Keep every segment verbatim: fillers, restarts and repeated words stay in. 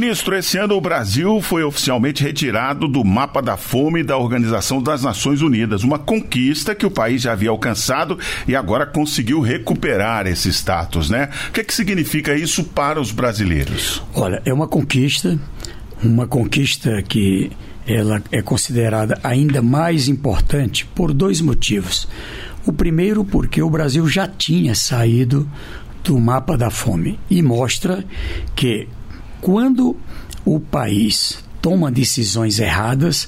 Ministro, esse ano o Brasil foi oficialmente retirado do mapa da fome da Organização das Nações Unidas, uma conquista que o país já havia alcançado e agora conseguiu recuperar esse status, né? O que, que significa isso para os brasileiros? Olha, é uma conquista, uma conquista que ela é considerada ainda mais importante por dois motivos. O primeiro, porque o Brasil já tinha saído do mapa da fome e mostra que quando o país toma decisões erradas,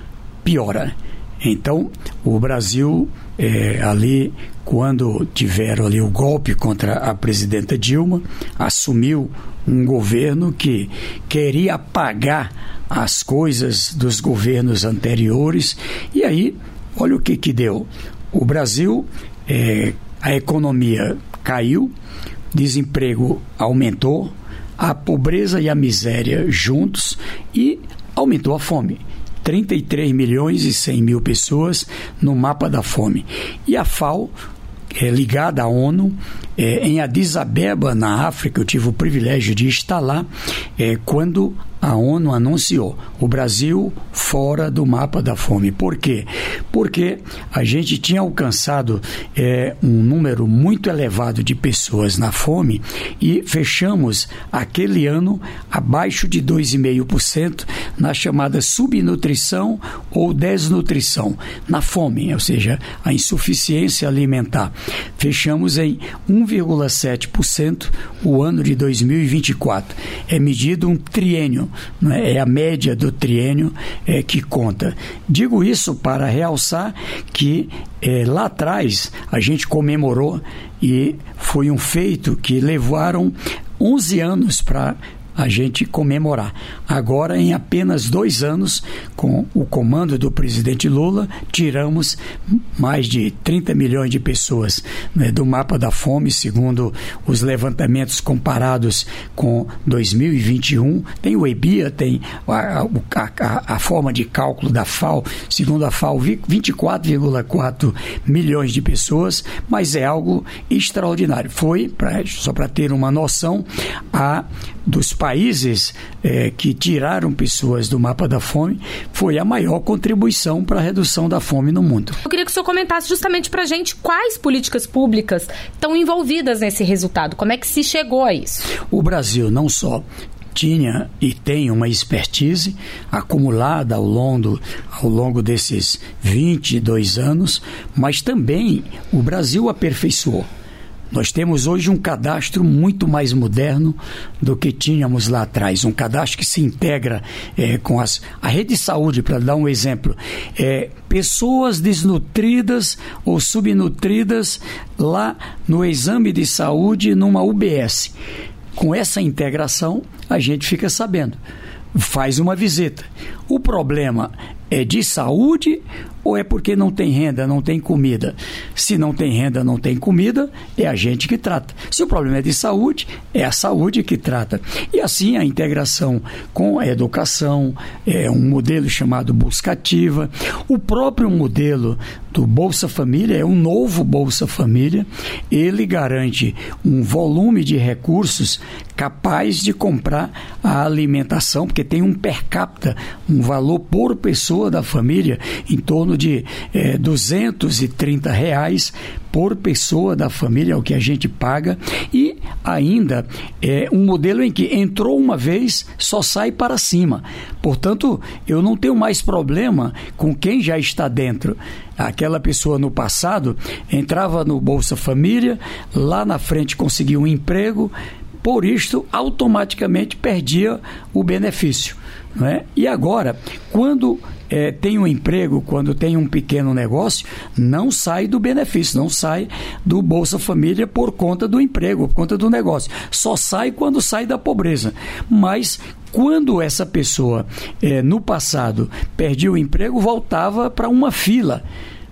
piora. Então, o Brasil, é, ali, quando tiveram ali o golpe contra a presidenta Dilma, assumiu um governo que queria apagar as coisas dos governos anteriores. E aí, olha o que que deu. O Brasil, é, a economia caiu, desemprego aumentou, a pobreza e a miséria juntos e aumentou a fome. trinta e três milhões e cem mil pessoas no mapa da fome. E a FAO, é, ligada à ONU, é, em Addis Abeba, na África, eu tive o privilégio de estar lá, é, quando a ONU anunciou o Brasil fora do mapa da fome. Por quê? Porque a gente tinha alcançado é, um número muito elevado de pessoas na fome e fechamos aquele ano abaixo de dois vírgula cinco por cento na chamada subnutrição ou desnutrição, na fome, ou seja, a insuficiência alimentar. Fechamos em um vírgula sete por cento o ano de dois mil e vinte e quatro. É medido um triênio, é a média do triênio é, que conta. Digo isso para realçar que é, lá atrás a gente comemorou e foi um feito que levaram onze anos para a gente comemorar. Agora, em apenas dois anos, com o comando do presidente Lula, tiramos mais de trinta milhões de pessoas, né, do mapa da fome, segundo os levantamentos comparados com dois mil e vinte e um. Tem o EBIA, tem a, a, a forma de cálculo da FAO, segundo a FAO, vinte e quatro vírgula quatro milhões de pessoas, mas é algo extraordinário. Foi, pra, só para ter uma noção, a dos países eh, que tiraram pessoas do mapa da fome, foi a maior contribuição para a redução da fome no mundo. Eu queria que o senhor comentasse justamente para a gente quais políticas públicas estão envolvidas nesse resultado, como é que se chegou a isso? O Brasil não só tinha e tem uma expertise acumulada ao longo, ao longo desses vinte e dois anos, mas também o Brasil aperfeiçoou. Nós temos hoje um cadastro muito mais moderno do que tínhamos lá atrás. Um cadastro que se integra é, com as, a rede de saúde, para dar um exemplo. É, pessoas desnutridas ou subnutridas lá no exame de saúde numa U B S. Com essa integração, a gente fica sabendo. Faz uma visita. O problema é de saúde ou é porque não tem renda, não tem comida? Se não tem renda, não tem comida, é a gente que trata. Se o problema é de saúde, é a saúde que trata. E assim a integração com a educação, é um modelo chamado Busca Ativa. O próprio modelo do Bolsa Família é um novo Bolsa Família. Ele garante um volume de recursos capaz de comprar a alimentação, porque tem um per capita, um valor por pessoa da família em torno de é, duzentos e trinta reais por pessoa da família, é o que a gente paga, e ainda é um modelo em que entrou uma vez, só sai para cima. Portanto, eu não tenho mais problema com quem já está dentro. Aquela pessoa no passado entrava no Bolsa Família, lá na frente conseguia um emprego, por isto automaticamente perdia o benefício, não é? E agora, quando é, tem um emprego, quando tem um pequeno negócio, não sai do benefício, não sai do Bolsa Família por conta do emprego, por conta do negócio. Só sai quando sai da pobreza. Mas quando essa pessoa, é, no passado, perdia o emprego, voltava para uma fila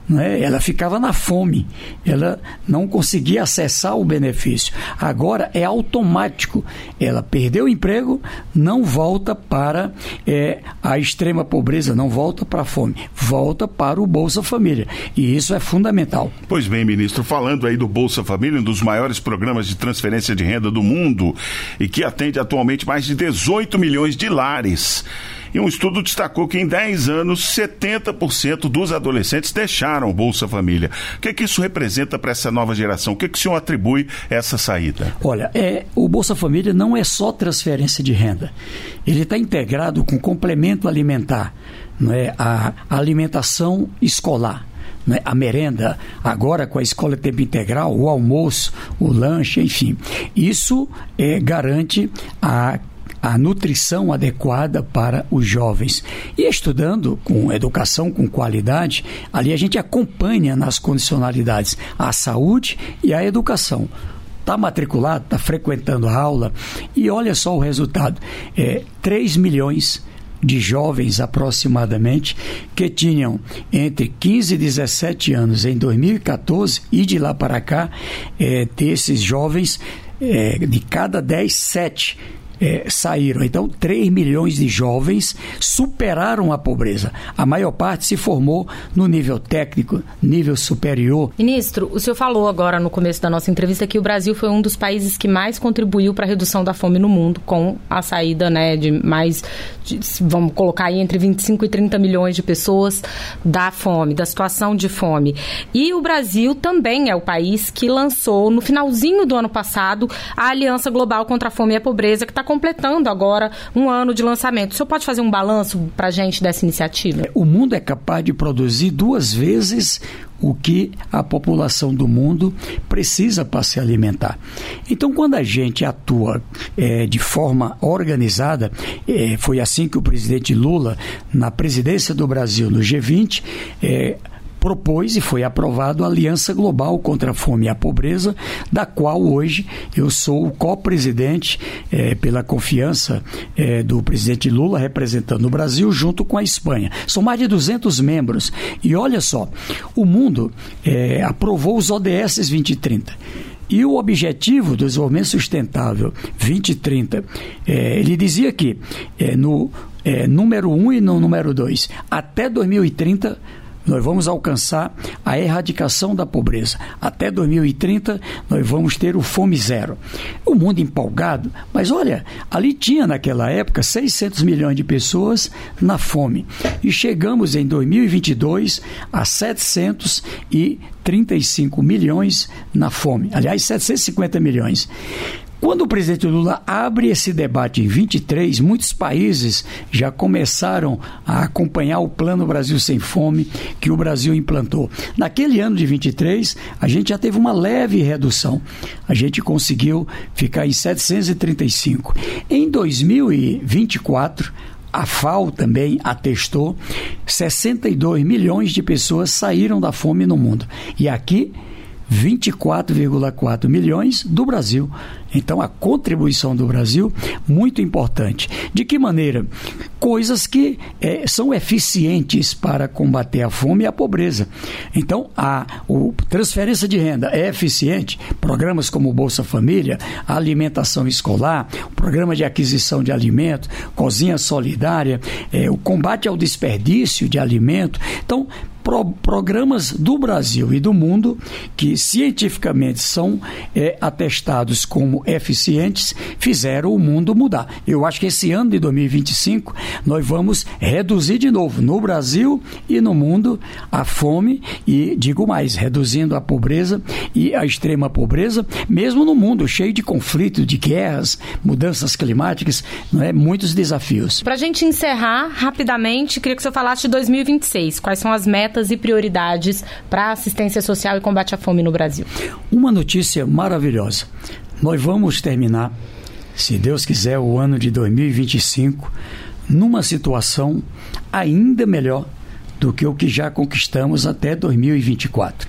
né? Ela ficava na fome, ela não conseguia acessar o benefício. Agora é automático, ela perdeu o emprego, não volta para é, a extrema pobreza, não volta para a fome, volta para o Bolsa Família, e isso é fundamental. Pois bem, ministro, falando aí do Bolsa Família, um dos maiores programas de transferência de renda do mundo e que atende atualmente mais de dezoito milhões de lares. E um estudo destacou que em dez anos, setenta por cento dos adolescentes deixaram o Bolsa Família. O que é que isso representa para essa nova geração? O que é que o senhor atribui a essa saída? Olha, é, o Bolsa Família não é só transferência de renda. Ele está integrado com complemento alimentar, não é? A, a alimentação escolar, não é? A merenda, agora com a escola de tempo integral, o almoço, o lanche, enfim. Isso é, garante a a nutrição adequada para os jovens. E estudando com educação, com qualidade, ali a gente acompanha nas condicionalidades a saúde e a educação. Está matriculado, está frequentando a aula e olha só o resultado. É, três milhões de jovens aproximadamente que tinham entre quinze e dezessete anos em dois mil e catorze e de lá para cá, é, desses jovens, é, de cada dez, sete É, saíram. Então, três milhões de jovens superaram a pobreza. A maior parte se formou no nível técnico, nível superior. Ministro, o senhor falou agora no começo da nossa entrevista que o Brasil foi um dos países que mais contribuiu para a redução da fome no mundo, com a saída, né, de mais, de, vamos colocar aí, entre vinte e cinco e trinta milhões de pessoas da fome, da situação de fome. E o Brasil também é o país que lançou, no finalzinho do ano passado, a Aliança Global contra a Fome e a Pobreza, que está completando agora um ano de lançamento. O senhor pode fazer um balanço para a gente dessa iniciativa? O mundo é capaz de produzir duas vezes o que a população do mundo precisa para se alimentar. Então, quando a gente atua é, de forma organizada, é, foi assim que o presidente Lula, na presidência do Brasil no G vinte, é, propôs e foi aprovado a Aliança Global contra a Fome e a Pobreza, da qual hoje eu sou o co-presidente, é, pela confiança é, do presidente Lula, representando o Brasil junto com a Espanha. São mais de duzentos membros. E olha só, o mundo é, aprovou os O D S vinte e trinta. E o objetivo do desenvolvimento sustentável vinte e trinta, é, ele dizia que é, no é, número um e no número dois, até dois mil e trinta, nós vamos alcançar a erradicação da pobreza. Até dois mil e trinta, nós vamos ter o Fome Zero. O mundo empolgado, mas olha, ali tinha naquela época seiscentos milhões de pessoas na fome. E chegamos em dois mil e vinte e dois a setecentos e trinta e cinco milhões na fome. Aliás, setecentos e cinquenta milhões. Quando o presidente Lula abre esse debate em vinte e três, muitos países já começaram a acompanhar o Plano Brasil Sem Fome que o Brasil implantou. Naquele ano de vinte e três, a gente já teve uma leve redução. A gente conseguiu ficar em setecentos e trinta e cinco. Em dois mil e vinte e quatro, a FAO também atestou, sessenta e dois milhões de pessoas saíram da fome no mundo. E aqui, vinte e quatro vírgula quatro milhões do Brasil. Então, a contribuição do Brasil, muito importante. De que maneira? Coisas que é, são eficientes para combater a fome e a pobreza. Então, a o, transferência de renda é eficiente. Programas como o Bolsa Família, a alimentação escolar, o programa de aquisição de alimento, cozinha solidária, é, o combate ao desperdício de alimento. Então, Pro, programas do Brasil e do mundo que cientificamente são é, atestados como eficientes, fizeram o mundo mudar. Eu acho que esse ano de dois mil e vinte e cinco nós vamos reduzir de novo no Brasil e no mundo a fome e, digo mais, reduzindo a pobreza e a extrema pobreza, mesmo no mundo cheio de conflitos, de guerras, mudanças climáticas, não é? Muitos desafios. Para a gente encerrar rapidamente, queria que o senhor falasse de dois mil e vinte e seis. Quais são as metas e prioridades para a assistência social e combate à fome no Brasil? Uma notícia maravilhosa. Nós vamos terminar, se Deus quiser, o ano de dois mil e vinte e cinco numa situação ainda melhor do que o que já conquistamos até dois mil e vinte e quatro.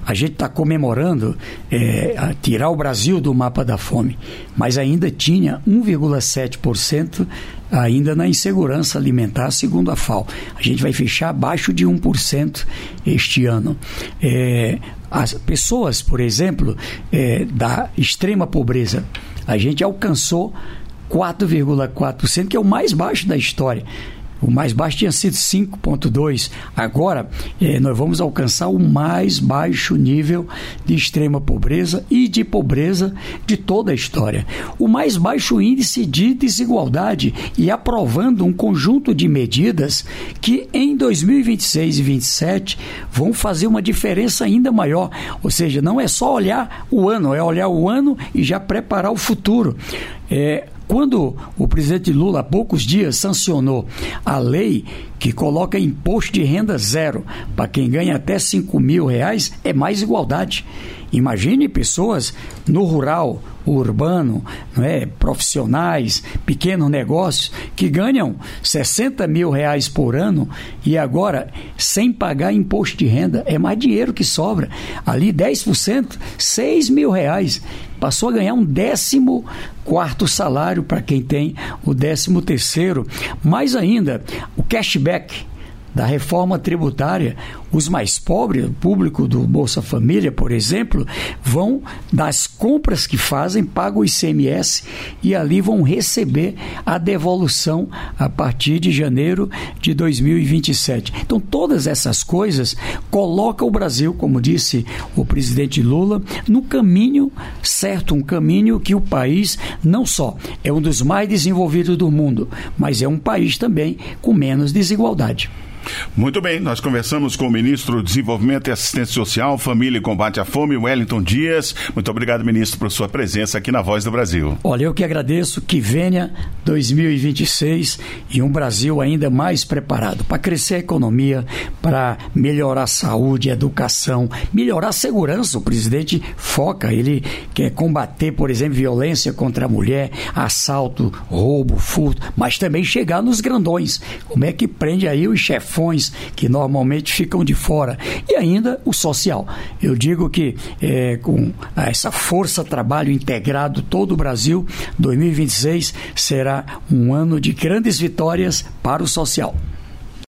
a gente está comemorando é, a tirar o Brasil do mapa da fome, mas ainda tinha um vírgula sete por cento ainda na insegurança alimentar, segundo a FAO. A gente vai fechar abaixo de um por cento este ano. É, as pessoas, por exemplo, é, da extrema pobreza, a gente alcançou quatro vírgula quatro por cento, que é o mais baixo da história. O mais baixo tinha sido cinco vírgula dois por cento. Agora, eh, nós vamos alcançar o mais baixo nível de extrema pobreza e de pobreza de toda a história. O mais baixo índice de desigualdade, e aprovando um conjunto de medidas que em dois mil e vinte e seis e vinte e sete vão fazer uma diferença ainda maior. Ou seja, não é só olhar o ano, é olhar o ano e já preparar o futuro. É... Quando o presidente Lula, há poucos dias, sancionou a lei que coloca imposto de renda zero para quem ganha até cinco mil reais, é mais igualdade. Imagine pessoas no rural, urbano, não é, profissionais, pequenos negócios, que ganham sessenta mil reais por ano e agora, sem pagar imposto de renda, é mais dinheiro que sobra. Ali dez por cento, seis mil reais. Passou a ganhar um décimo quarto salário para quem tem o décimo terceiro. Mais ainda, o cashback da reforma tributária, os mais pobres, o público do Bolsa Família, por exemplo, vão, das compras que fazem, pagam o I C M S e ali vão receber a devolução a partir de janeiro de dois mil e vinte e sete. Então, todas essas coisas colocam o Brasil, como disse o presidente Lula, no caminho certo, um caminho que o país não só é um dos mais desenvolvidos do mundo, mas é um país também com menos desigualdade. Muito bem, nós conversamos com o ministro do Desenvolvimento e Assistência Social, Família e Combate à Fome, Wellington Dias. Muito obrigado, ministro, por sua presença aqui na Voz do Brasil. Olha, eu que agradeço. Que venha dois mil e vinte e seis e um Brasil ainda mais preparado para crescer a economia, para melhorar a saúde, a educação, melhorar a segurança. O presidente foca, ele quer combater, por exemplo, violência contra a mulher, assalto, roubo, furto, mas também chegar nos grandões. Como é que prende aí os chefões que normalmente ficam de fora, e ainda o social. Eu digo que é, com essa força trabalho integrado todo o Brasil, dois mil e vinte e seis será um ano de grandes vitórias para o social.